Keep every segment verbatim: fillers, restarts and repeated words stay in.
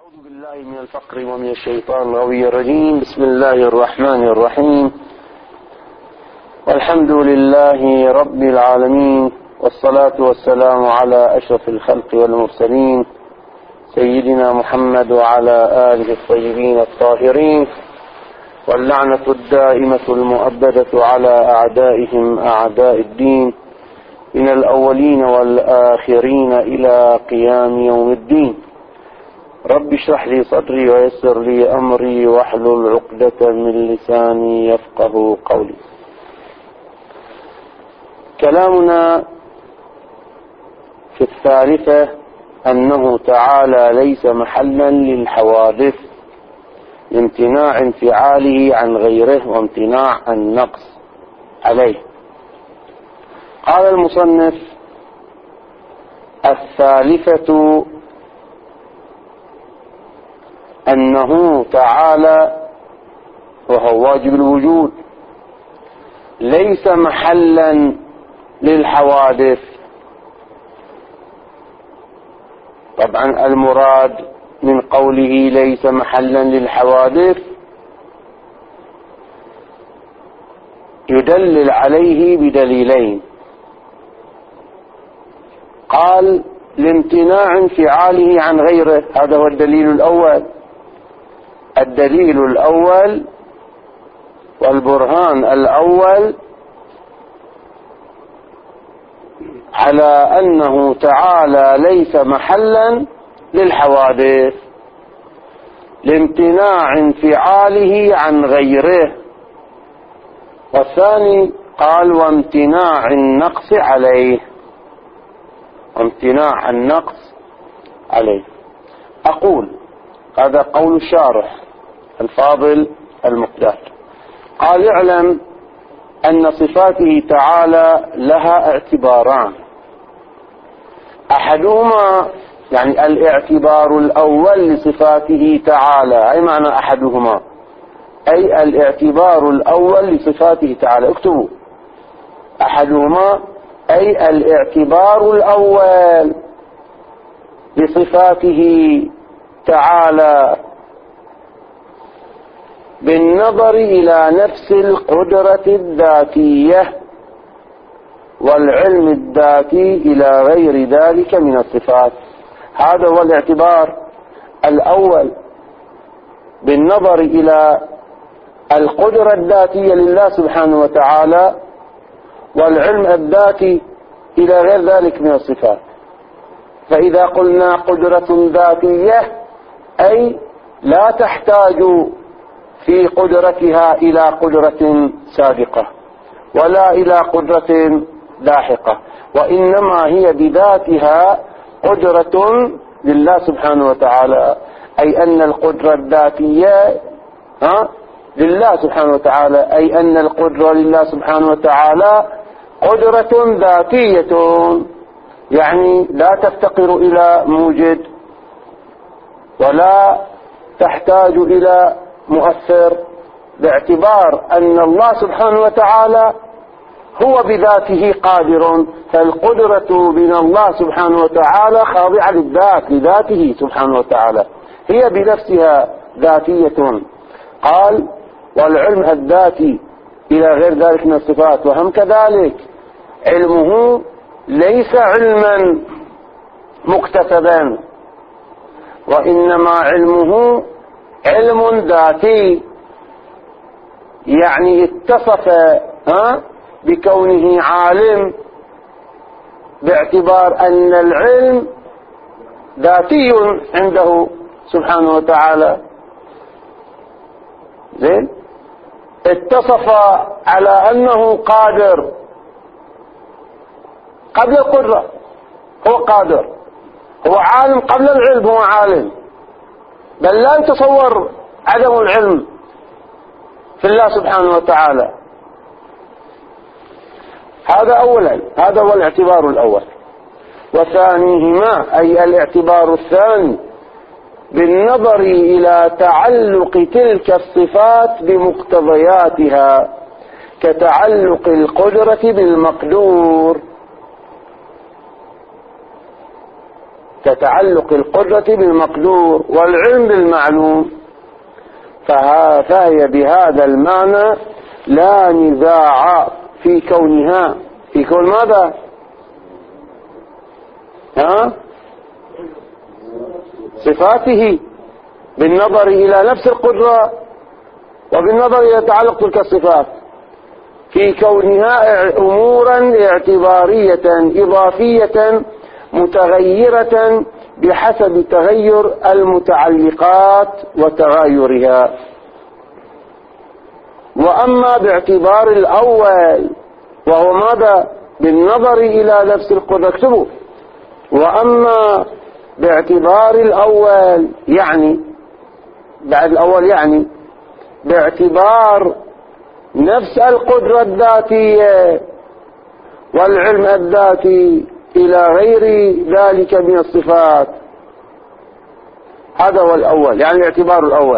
أعوذ بالله من الفقر ومن الشيطان الغوي الرجيم. بسم الله الرحمن الرحيم، والحمد لله رب العالمين، والصلاة والسلام على أشرف الخلق والمرسلين سيدنا محمد وعلى آله الطيبين الطاهرين، واللعنة الدائمة المؤبدة على أعدائهم أعداء الدين من الأولين والآخرين إلى قيام يوم الدين. رب اشرح لي صدري ويسر لي أمري واحلل عقدة من لساني يفقه قولي. كلامنا في الثالثة أنه تعالى ليس محلا للحوادث لامتناع انفعاله عن غيره وامتناع النقص عليه. قال المصنف: الثالثة أنه تعالى وهو واجب الوجود ليس محلا للحوادث. طبعا المراد من قوله ليس محلا للحوادث يدلل عليه بدليلين. قال: لامتناع انفعاله عن غيره، هذا هو الدليل الأول. الدليل الأول والبرهان الأول على أنه تعالى ليس محلا للحوادث لامتناع انفعاله عن غيره. والثاني قال: وامتناع النقص عليه، وامتناع النقص عليه. أقول: هذا قول الشارح الفاضل المقداد. قال: اعلم أن صفاته تعالى لها اعتباران. أحدهما يعني الاعتبار الأول لصفاته تعالى، أي معنى أحدهما؟ أي الاعتبار الأول لصفاته تعالى. اكتبوا: أحدهما أي الاعتبار الأول لصفاته تعالى بالنظر إلى نفس القدرة الذاتية والعلم الذاتي إلى غير ذلك من الصفات. هذا هو الاعتبار الأول، بالنظر إلى القدرة الذاتية لله سبحانه وتعالى والعلم الذاتي إلى غير ذلك من الصفات. فإذا قلنا قدرة ذاتية أي لا تحتاج في قدرتها إلى قدرة سابقة ولا إلى قدرة لاحقة، وإنما هي بذاتها قدرة لله سبحانه وتعالى، أي أن القدرة الذاتية ها لله سبحانه وتعالى، أي أن القدرة لله سبحانه وتعالى قدرة ذاتية، يعني لا تفتقر إلى موجد ولا تحتاج إلى مؤثر، باعتبار أن الله سبحانه وتعالى هو بذاته قادر، فالقدرة من الله سبحانه وتعالى خاضعة للذات، لذاته سبحانه وتعالى، هي بنفسها ذاتية. قال: والعلم الذاتي إلى غير ذلك من الصفات. وهم كذلك علمه ليس علما مكتسبا، وإنما علمه علم ذاتي، يعني اتصف ها بكونه عالم باعتبار أن العلم ذاتي عنده سبحانه وتعالى. زين، اتصف على أنه قادر قبل القدرة، هو قادر، هو عالم قبل العلم، هو عالم، بل لا يتصور عدم العلم في الله سبحانه وتعالى. هذا أولا، هذا هو الاعتبار الأول. وثانيهما أي الاعتبار الثاني بالنظر إلى تعلق تلك الصفات بمقتضياتها كتعلق القدرة بالمقدور. كتعلق القدرة بالمقدور والعلم بالمعلوم، فهي بهذا المعنى لا نزاع في كونها، في كون ماذا؟ ها؟ صفاته، بالنظر إلى نفس القدرة وبالنظر إلى تعلق تلك الصفات، في كونها أمورا اعتبارية إضافية متغيرة بحسب تغير المتعلقات وتغايرها. وأما باعتبار الأول وهو ماذا؟ بالنظر إلى نفس القدرة، اكتبوا. وأما باعتبار الأول يعني بعد الأول يعني باعتبار نفس القدرة الذاتية والعلم الذاتي إلى غير ذلك من الصفات، هذا هو الأول، يعني الاعتبار الأول.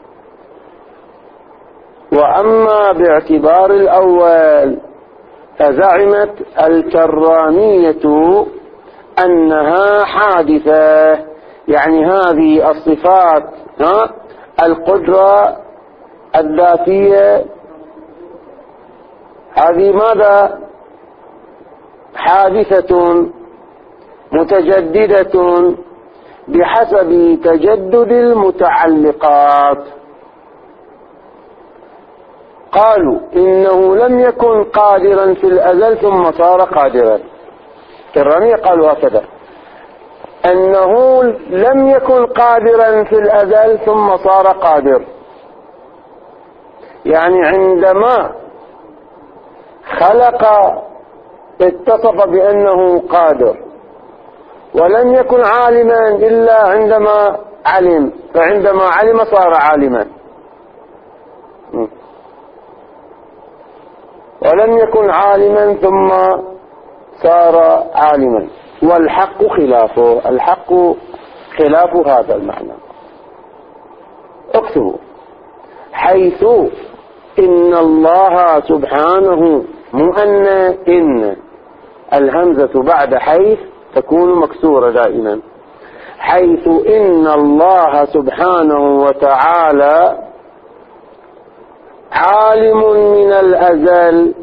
وأما باعتبار الأول فزعمت الكرامية أنها حادثة، يعني هذه الصفات ها القدرة الذاتية هذه ماذا؟ حادثة متجددة بحسب تجدد المتعلقات. قالوا إنه لم يكن قادرا في الأزل ثم صار قادرا. كرامية قالوا هكذا، أنه لم يكن قادرا في الأزل ثم صار قادر، يعني عندما خلق اتصف بأنه قادر، ولم يكن عالما إلا عندما علم، فعندما علم صار عالما، ولم يكن عالما ثم صار عالما. والحق خلافه، الحق خلاف هذا المعنى. اكتبوا: حيث إن الله سبحانه، مو أن إن الهمزة بعد حيث تكون مكسورة دائما، حيث إن الله سبحانه وتعالى عالم من الأزل،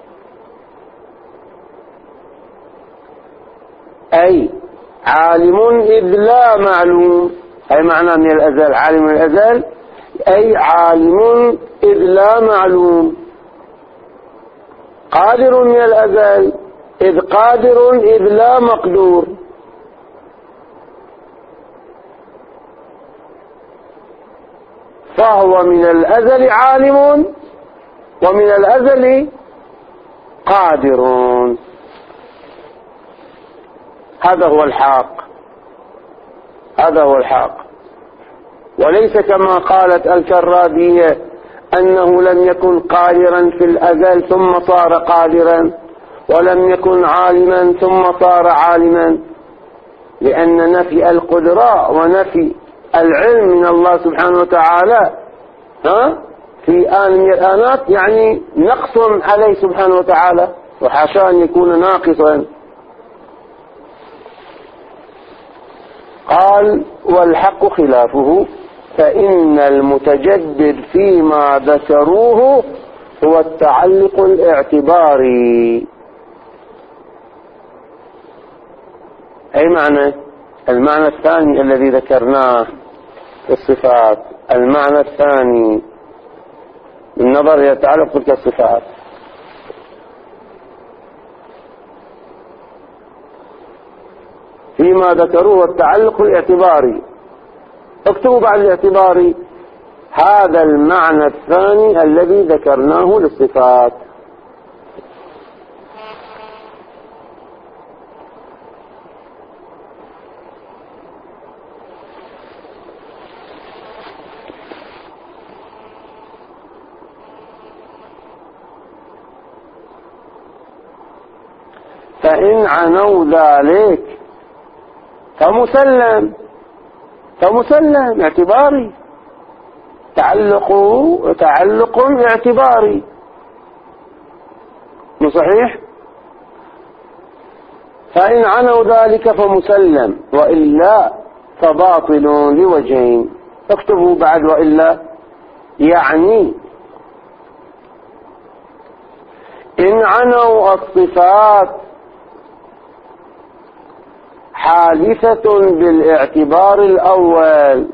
أي عالم إذ لا معلوم، أي معنى من الأزل عالم من الأزل، أي عالم إذ لا معلوم، قادر من الأزل إذ قادر إذ لا مقدور. فهو من الأزل عالم ومن الأزل قادر. هذا هو الحق، هذا هو الحق، وليس كما قالت الكرابية أنه لم يكن قادرا في الأزل ثم صار قادرا، ولم يكن عالما ثم صار عالما، لأن نفي القدرة ونفي العلم من الله سبحانه وتعالى ها في آن من الآنات يعني نقص عليه سبحانه وتعالى، وحاشا أن يكون ناقصا. قال: والحق خلافه، فإن المتجدد فيما ذكروه هو التعلق الاعتباري. أي معنى؟ المعنى الثاني الذي ذكرناه في الصفات، المعنى الثاني بالنظر إلى تعلق تلك الصفات. فيما ذكروه التعلق الاعتباري، اكتبوا بعد الاعتباري هذا المعنى الثاني الذي ذكرناه للصفات. فإن عنوا ذلك فمسلم، فمسلم اعتباري، تعلق تعلق اعتباري، مو صحيح؟ فإن عنوا ذلك فمسلم، وإلا فباطل لوجهين. اكتبوا بعد وإلا، يعني إن عنوا الصفات حادثة بالاعتبار الأول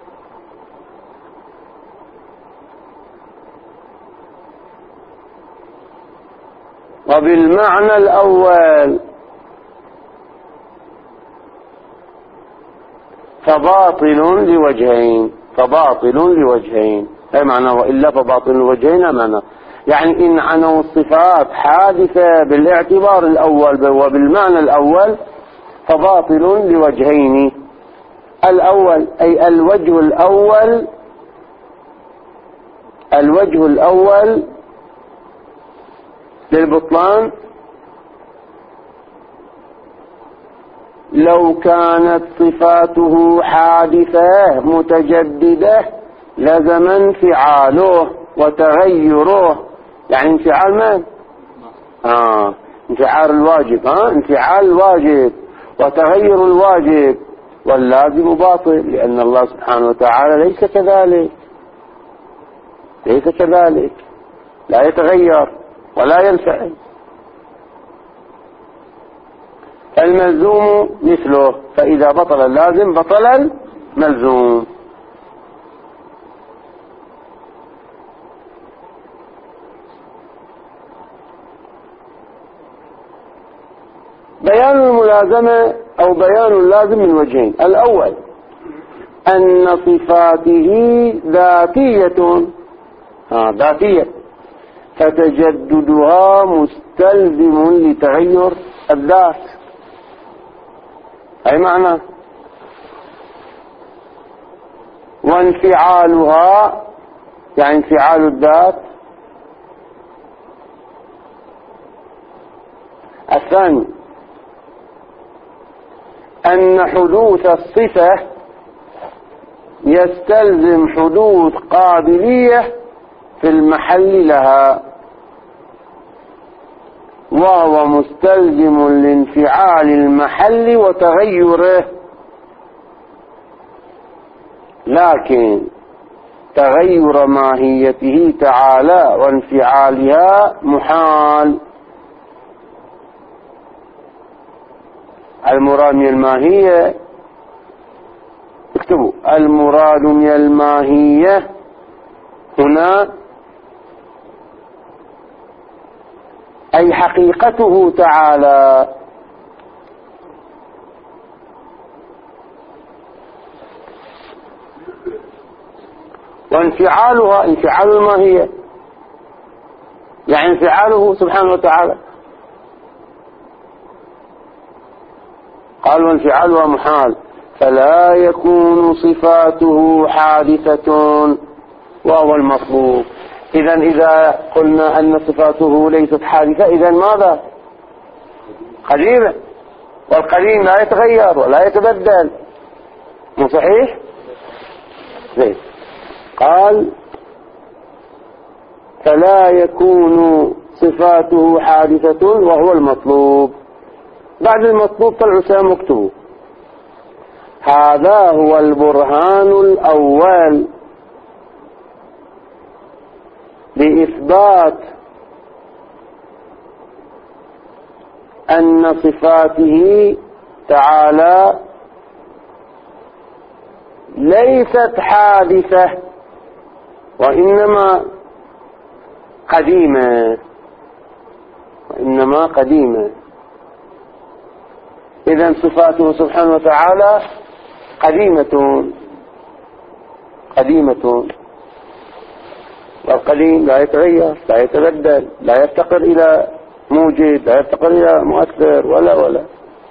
وبالمعنى الأول فباطل لوجهين، فباطل لوجهين أي معنى وإلا فباطل لوجهين معنى، يعني إن عنوا الصفات حادثة بالاعتبار الأول وبالمعنى الأول فباطل لوجهين. الأول أي الوجه الأول، الوجه الأول للبطلان لو كانت صفاته حادثة متجددة لزم انفعاله وتغيره، يعني انفعال من؟ آه انفعال الواجب، ها انفعال الواجب وتغير الواجب، واللازم باطل، لأن الله سبحانه وتعالى ليس كذلك، ليس كذلك، لا يتغير ولا ينفعل. الملزوم مثله، فإذا بطل اللازم بطل الملزوم. بيان الملازمة أو بيان اللازم من وجهين. الأول أن صفاته ذاتية، آه ذاتية، فتجددها مستلزم لتغير الذات، أي معنى، وانفعالها يعني انفعال الذات. الثاني أن حدوث الصفة يستلزم حدوث قابلية في المحل لها، وهو مستلزم لانفعال المحل وتغيره، لكن تغير ماهيته تعالى وانفعالها محال. المراد من الماهية، اكتبوا المراد من الماهية هنا أي حقيقته تعالى، وانفعالها انفعال الماهية يعني انفعاله سبحانه وتعالى. قال وانفعالها محال، فلا يكون صفاته حادثة وهو المطلوب. إذا إذا قلنا أن صفاته ليست حادثة، إذا ماذا؟ قديمة، والقديم لا يتغير ولا يتبدل، مو صحيح؟ زين. قال فلا يكون صفاته حادثة وهو المطلوب. بعد المطلوب طلعوا سام مكتوب. هذا هو البرهان الأول بإثبات أن صفاته تعالى ليست حادثة وإنما قديمة، وإنما قديمة. إذن صفاته سبحانه وتعالى قديمة، قديمة، والقديم لا يتغير لا يتبدل، لا يفتقر إلى موجد، لا يفتقر إلى مؤثر ولا ولا.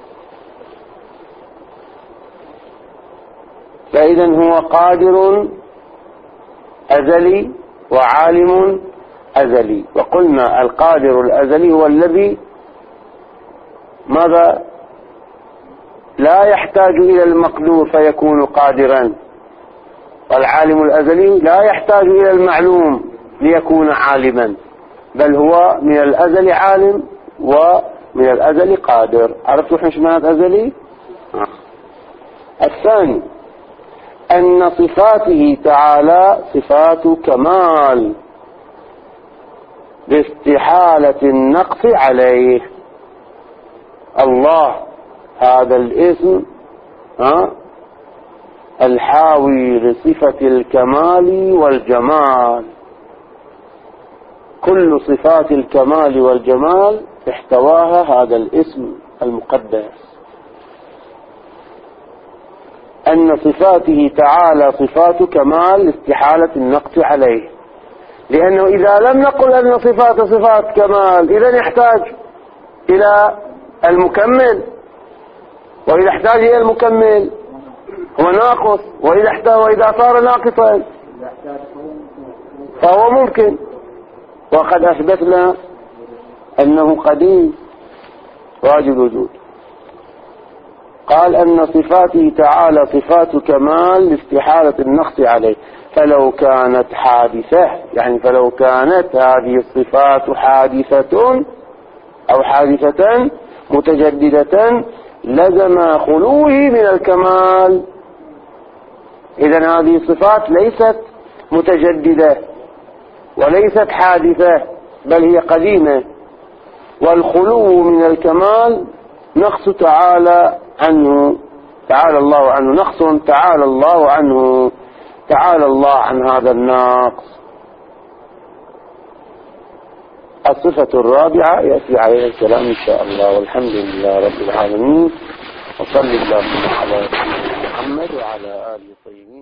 فإذا هو قادر أزلي وعالم أزلي، وقلنا القادر الأزلي هو الذي ماذا؟ لا يحتاج إلى المقدور فيكون قادرا، والعالم الأزلي لا يحتاج إلى المعلوم ليكون عالما، بل هو من الأزل عالم ومن من الأزل قادر. عرفتوا ايش معنى أزلي؟ آه. الثاني أن صفاته تعالى صفات كمال باستحالة النقص عليه. الله هذا الاسم ها الحاوي لصفة الكمال والجمال، كل صفات الكمال والجمال احتواها هذا الاسم المقدس. أن صفاته تعالى صفات كمال استحالة النقص عليه، لأنه إذا لم نقل أن صفات صفات كمال إذا يحتاج إلى المكمل، وإذا احتاج إلى المكمل هو ناقص، وإذا احتاج وإذا صار ناقصا فهو ممكن. وقد أثبتنا أنه قديم واجب وجود. قال أن صفاته تعالى صفات كمال لاستحالة النقص عليه، فلو كانت حادثة يعني فلو كانت هذه الصفات حادثة أو حادثة متجددة لزم خلوه من الكمال. إذن هذه الصفات ليست متجددة وليست حادثة بل هي قديمة، والخلو من الكمال نقص تعالى عنه، تعالى الله عنه، نقص تعالى الله عنه، تعالى الله عن هذا النقص. الصفة الرابعة يأتي عليها الكلام إن شاء الله، والحمد لله رب العالمين، وصلى الله على محمد وعلى آله الطيبين.